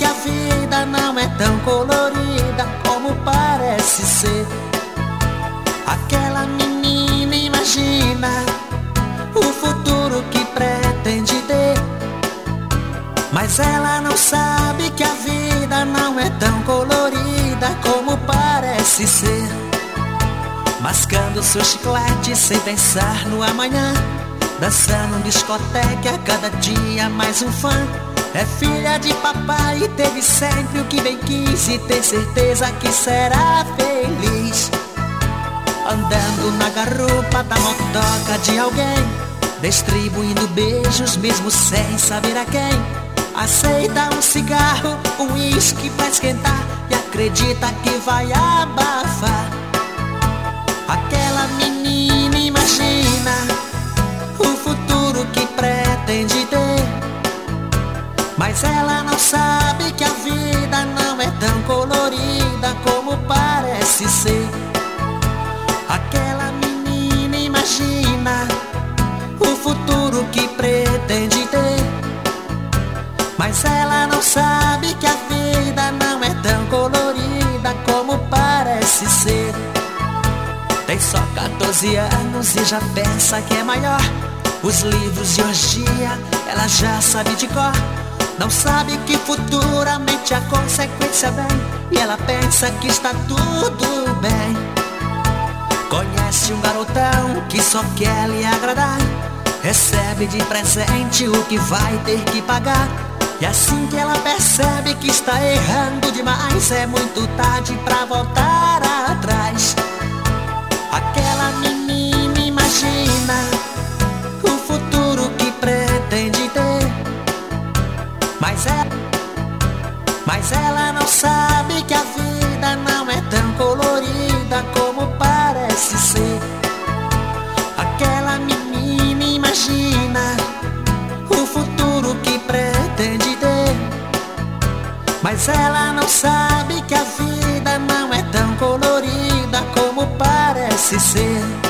que a vida não é tão colorida como parece ser. Aquela menina imagina o futuro que pretende ter, mas ela não sabe que a vida não é tão colorida como parece ser. Mascando seu chiclete sem pensar no amanhã, dançando em discoteca a cada dia mais um fã. É filha de papai e teve sempre o que bem quis, e tem certeza que será feliz. Andando na garupa da motoca de alguém, distribuindo beijos mesmo sem saber a quem. Aceita um cigarro, um uísque pra esquentar e acredita que vai abafar. Aquela menina imagina o futuro que pretende ter, mas ela não sabe que a vida não é tão colorida como parece ser. Aquela menina imagina o futuro que pretende ter, mas ela não sabe que a vida não é tão colorida como parece ser. Tem só 14 anos e já pensa que é maior. Os livros de hoje em dia ela já sabe de cor. Não sabe que futuramente a consequência vem, e ela pensa que está tudo bem. Conhece um garotão que só quer lhe agradar, recebe de presente o que vai ter que pagar. E assim que ela percebe que está errando demais, é muito tarde pra voltar atrás. Aquela menina imagina o futuro que pretende ter, mas ela não sabe que a vida não é tão colorida como parece ser. Aquela menina imagina o futuro que pretende ter, mas ela não sabe que a vida não é tão colorida como parece ser.